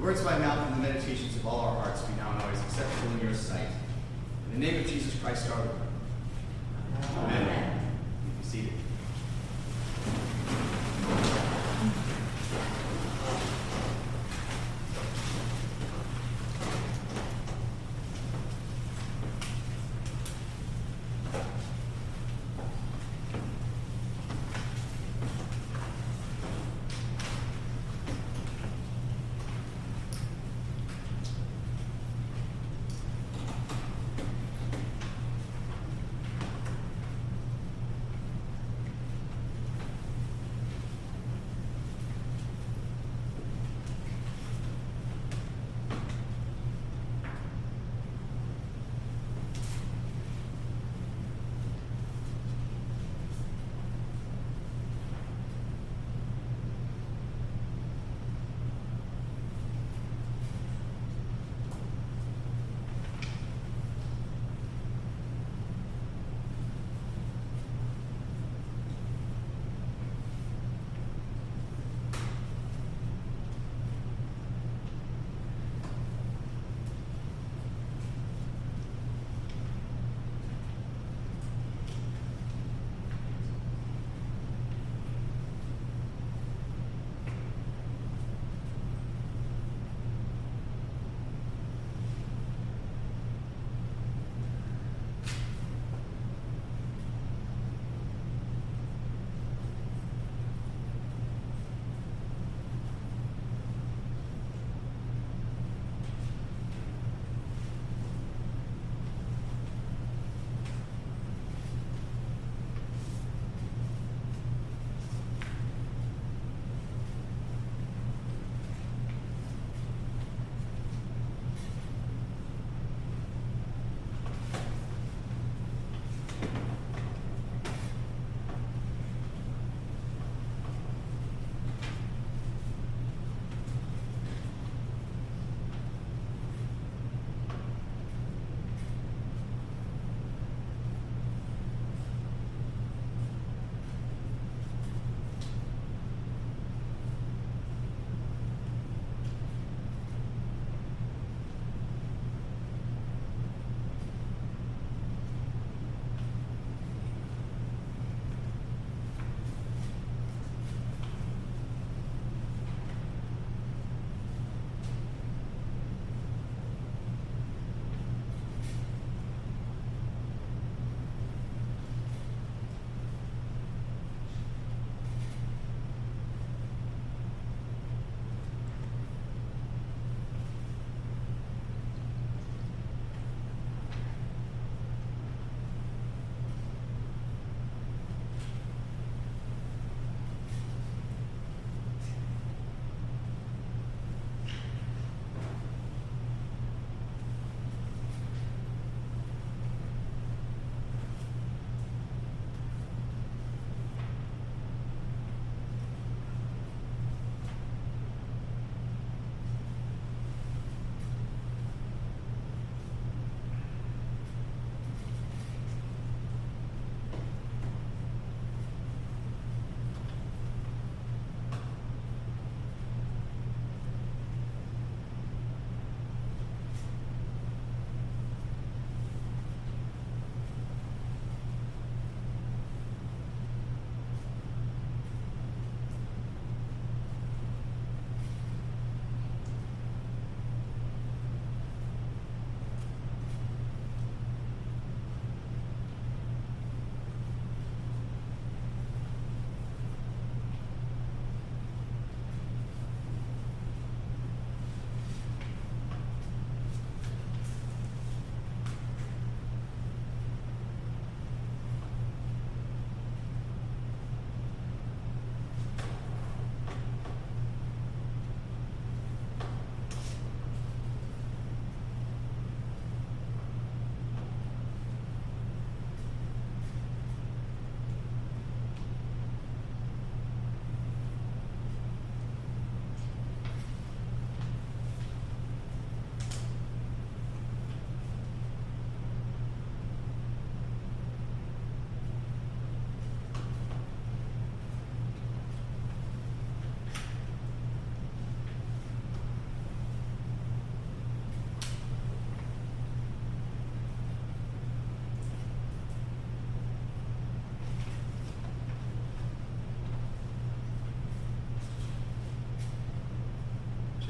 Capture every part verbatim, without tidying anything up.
the words of my mouth and the meditations of all our hearts be now and always acceptable in your sight. In the name of Jesus Christ our Lord. Amen. Amen. Be seated.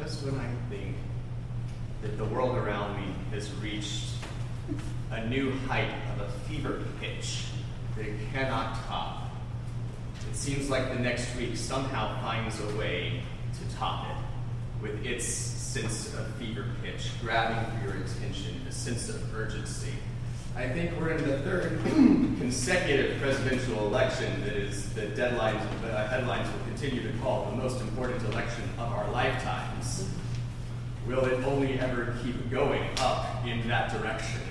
just when I think that the world around me has reached a new height of a fever pitch that it cannot top, it seems like the next week somehow finds a way to top it with its sense of fever pitch, grabbing for your attention, a sense of urgency. I think we're in the third consecutive presidential election that is the deadlines, uh, headlines will continue to call the most important election of our lifetimes. Will it only ever keep going up in that direction?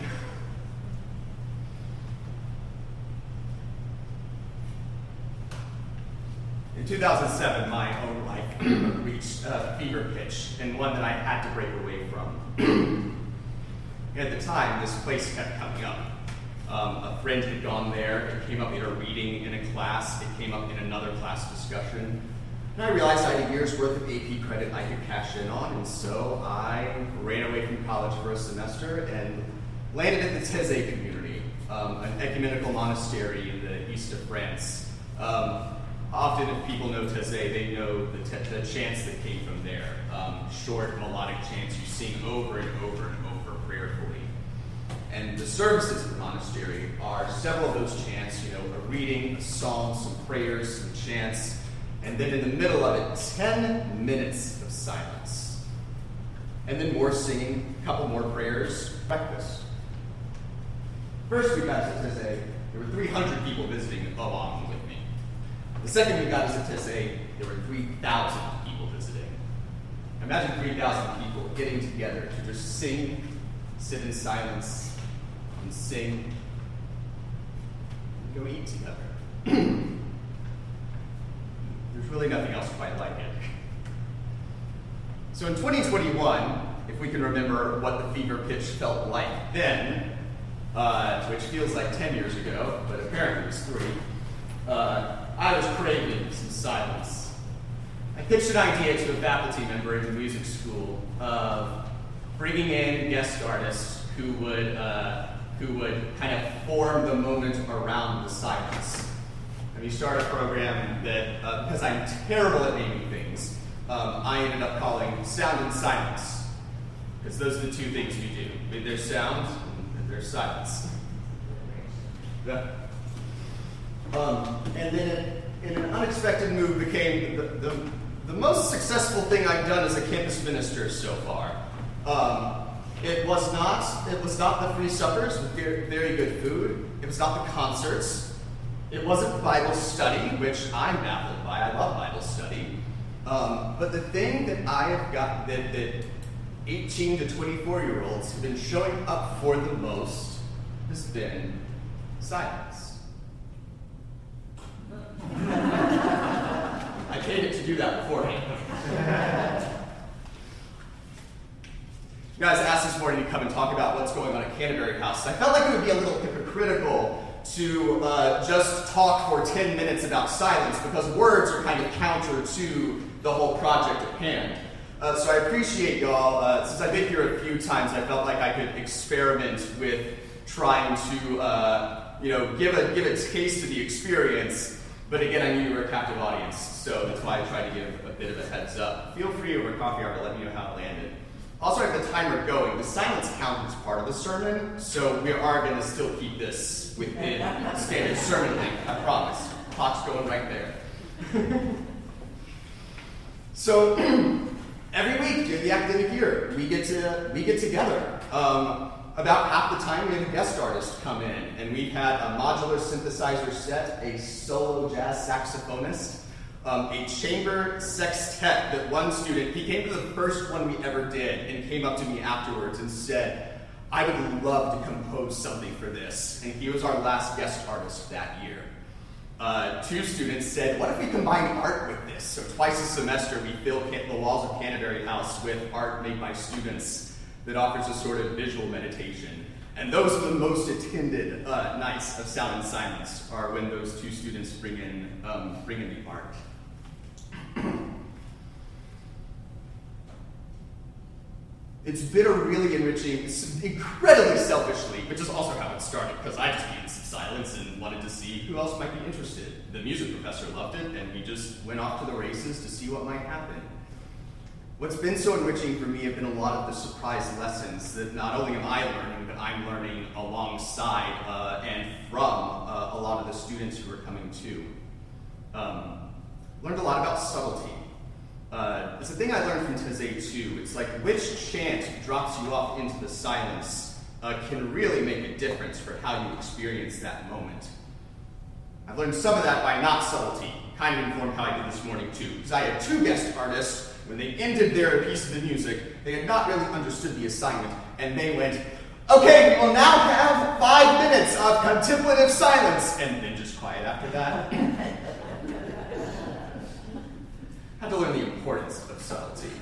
In two thousand seven, my own life reached a fever pitch, and one that I had to break away from. At the time, this place kept coming up. Um, a friend had gone there, it came up in a reading in a class, it came up in another class discussion, and I realized I had a year's worth of A P credit I could cash in on, and so I ran away from college for a semester and landed at the Taizé community, um, an ecumenical monastery in the east of France. Um, Often, if people know Taizé, they know the, te- the chants that came from there. Um, short, melodic chants you sing over and over and over prayerfully. And the services of the monastery are several of those chants, you know, a reading, a psalm, some prayers, some chants, and then in the middle of it, ten minutes of silence. And then more singing, a couple more prayers, breakfast. First we got to Taizé, there were three hundred people visiting along with me. The second we got to Taizé, there were three thousand people visiting. Imagine three thousand people getting together to just sing, sit in silence, and sing, and go eat together. There's really nothing else quite like it. So in twenty twenty-one, if we can remember what the fever pitch felt like then, uh, which feels like ten years ago, but apparently it was three, uh, I was craving some silence. I pitched an idea to a faculty member in the music school of bringing in guest artists who would uh, who would kind of form the moment around the silence. And we started a program that, uh, because I'm terrible at naming things, um, I ended up calling Sound and Silence, because those are the two things we do. There's sound and there's silence. Yeah. Um, and then it, in an unexpected move, became the, the, the most successful thing I've done as a campus minister so far. Um, it was not it was not the free suppers with very, very good food. It was not the concerts. It wasn't Bible study, which I'm baffled by. I love Bible study. Um, but the thing that I have got that, that eighteen to twenty-four year olds have been showing up for the most has been silence. I paid it to do that beforehand. You guys asked this morning to come and talk about what's going on at Canterbury House. I felt like it would be a little hypocritical to uh, just talk for ten minutes about silence, because words are kind of counter to the whole project at hand. Uh, so I appreciate y'all. Uh, since I've been here a few times, I felt like I could experiment with trying to, uh, you know, give a give a taste of the experience. But again, I knew you were a captive audience, so that's why I tried to give a bit of a heads up. Feel free over coffee hour to let me know how it landed. Also, I have the timer going. The silence count is part of the sermon, so we are going to still keep this within standard sermon length, I promise. Clock's going right there. So, every week during the academic year, we get to we get together. Um, About half the time, we have a guest artist come in, and we've had a modular synthesizer set, a solo jazz saxophonist, um, a chamber sextet that one student, he came to the first one we ever did and came up to me afterwards and said, I would love to compose something for this. And he was our last guest artist that year. Uh, two students said, what if we combine art with this? So twice a semester, we fill the walls of Canterbury House with art made by students that offers a sort of visual meditation. And those are the most attended uh, nights of Sound and Silence, are when those two students bring in, um, bring in the art. It's been a really enriching, incredibly selfishly, which is also how it started, because I just needed some silence and wanted to see who else might be interested. The music professor loved it, and we just went off to the races to see what might happen. What's been so enriching for me have been a lot of the surprise lessons that not only am I learning, but I'm learning alongside uh, and from uh, a lot of the students who are coming too. Um, learned a lot about subtlety. Uh, it's a thing I learned from Taizé too. It's like which chant drops you off into the silence uh, can really make a difference for how you experience that moment. I've learned some of that by not subtlety. Kind of informed how I did this morning too. Because I had two guest artists. When they ended their piece of the music, they had not really understood the assignment, and they went, okay, we will now have five minutes of contemplative silence, and then just quiet after that. Had to learn the importance of subtlety.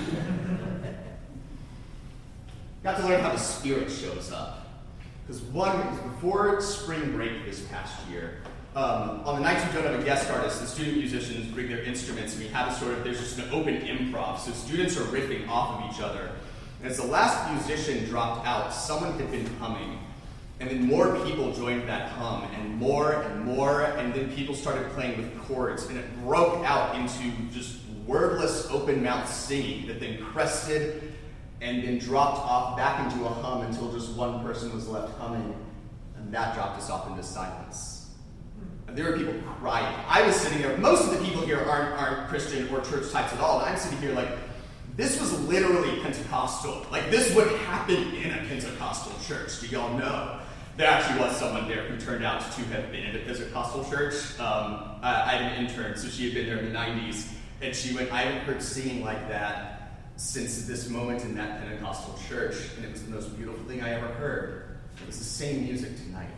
Got to learn how the Spirit shows up. Because one, it was before spring break this past year, Um, on the nights we don't have a guest artist, the student musicians bring their instruments, and we have a sort of, there's just an open improv, so students are riffing off of each other. And as the last musician dropped out, someone had been humming, and then more people joined that hum, and more and more, and then people started playing with chords, and it broke out into just wordless, open-mouth singing that then crested and then dropped off back into a hum until just one person was left humming, and that dropped us off into silence. There were people crying. I was sitting there. Most of the people here aren't, aren't Christian or church types at all. And I'm sitting here like, this was literally Pentecostal. Like, this would happen in a Pentecostal church. Do y'all know? There actually was someone there who turned out to have been in a Pentecostal church. Um, I, I had an intern, so she had been there in the nineties. And she went, I haven't heard singing like that since this moment in that Pentecostal church. And it was the most beautiful thing I ever heard. It was the same music tonight.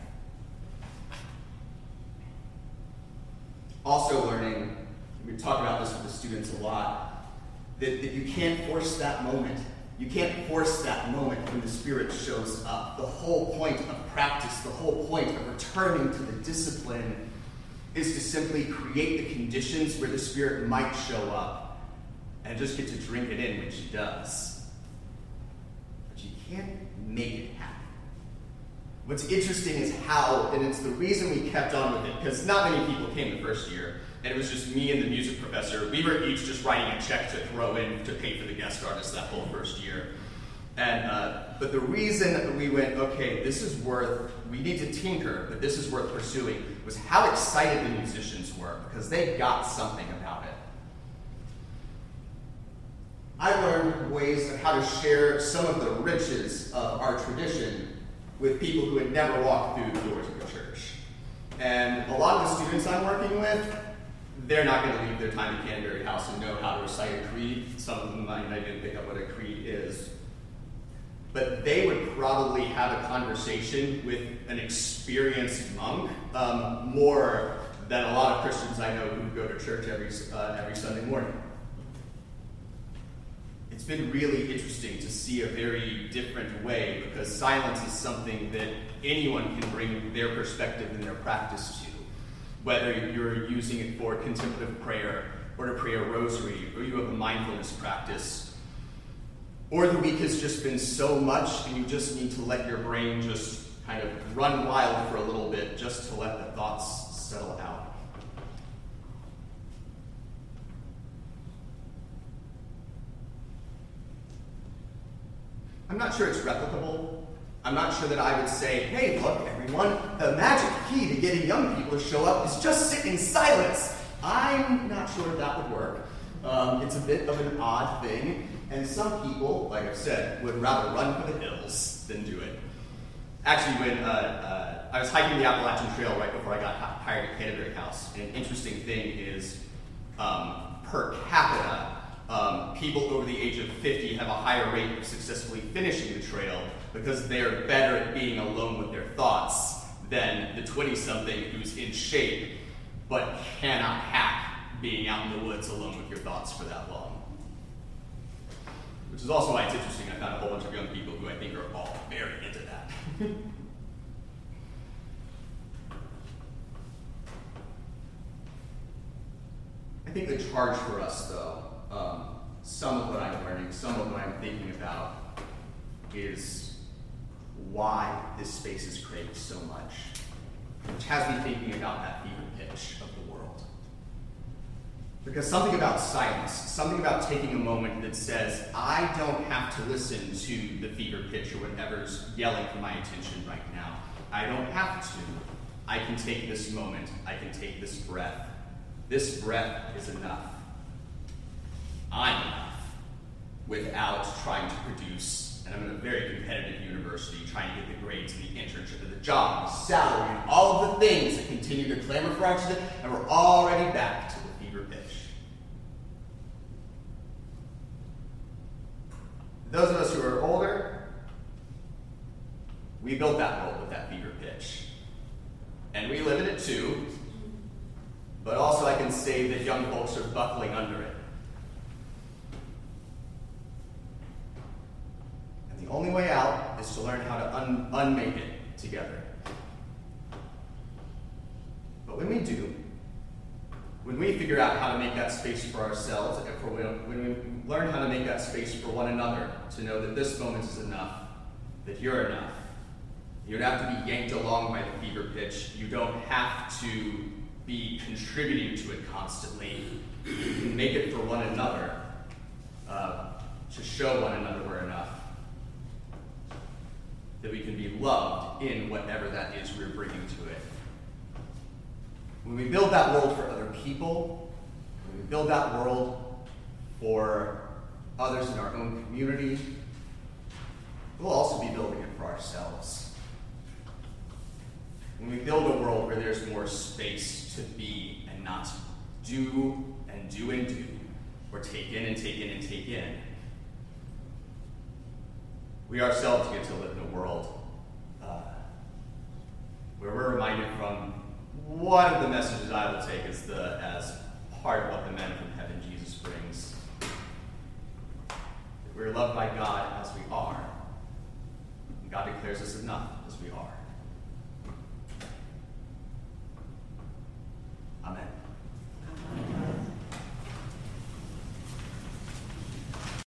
Also learning, we talk about this with the students a lot, that, that you can't force that moment. You can't force that moment when the Spirit shows up. The whole point of practice, the whole point of returning to the discipline is to simply create the conditions where the Spirit might show up and just get to drink it in when she does. But you can't make it happen. What's interesting is how, and it's the reason we kept on with it, because not many people came the first year, and it was just me and the music professor. We were each just writing a check to throw in to pay for the guest artist that whole first year. And uh, but the reason we went, okay, this is worth, we need to tinker, but this is worth pursuing, was how excited the musicians were, because they got something about it. I learned ways of how to share some of the riches of our tradition with people who had never walked through the doors of the church. And a lot of the students I'm working with, they're not going to leave their time at Canterbury House and know how to recite a creed. Some of them might not even pick up what a creed is. But they would probably have a conversation with an experienced monk um, more than a lot of Christians I know who go to church every, uh, every Sunday morning. It's been really interesting to see a very different way, because silence is something that anyone can bring their perspective and their practice to. Whether you're using it for contemplative prayer, or to pray a rosary, or you have a mindfulness practice, or the week has just been so much and you just need to let your brain just kind of run wild for a little bit just to let the thoughts settle out. I'm not sure it's replicable. I'm not sure that I would say, hey, look, everyone, the magic key to getting young people to show up is just sit in silence. I'm not sure if that would work. Um, it's a bit of an odd thing, and some people, like I've said, would rather run for the hills than do it. Actually, when uh, uh, I was hiking the Appalachian Trail right before I got hired at Canterbury House, and an interesting thing is, um, per capita, Um, people over the age of fifty have a higher rate of successfully finishing the trail because they are better at being alone with their thoughts than the twenty-something who's in shape but cannot hack being out in the woods alone with your thoughts for that long. Which is also why it's interesting. I found a whole bunch of young people who I think are all very into that. I think the charge for us, though, Um, some of what I'm learning, some of what I'm thinking about is why this space is craved so much, which has me thinking about that fever pitch of the world. Because something about silence, something about taking a moment that says, I don't have to listen to the fever pitch or whatever's yelling for my attention right now. I don't have to. I can take this moment. I can take this breath. This breath is enough. I'm enough without trying to produce, and I'm in a very competitive university, trying to get the grades and the internship and the job, the salary, and all of the things that continue to clamor for our attention, and we're already back to the fever pitch. Those of us who are older, we built that world with that fever pitch. And we live in it too, but also I can say that young folks are buckling under it. And the only way out is to learn how to un- unmake it together. But when we do, when we figure out how to make that space for ourselves, and for when, when we learn how to make that space for one another, to know that this moment is enough, that you're enough, you don't have to be yanked along by the fever pitch. You don't have to be contributing to it constantly. You can make it for one another, uh, to show one another we're enough. That we can be loved in whatever that is we're bringing to it. When we build that world for other people, when we build that world for others in our own community, we'll also be building it for ourselves. When we build a world where there's more space to be and not do and do and do, or take in and take in and take in, we ourselves get to live in a world uh, where we're reminded from one of the messages I will take as, the, as part of what the men from heaven Jesus brings. That we're loved by God as we are, and God declares us enough as we are.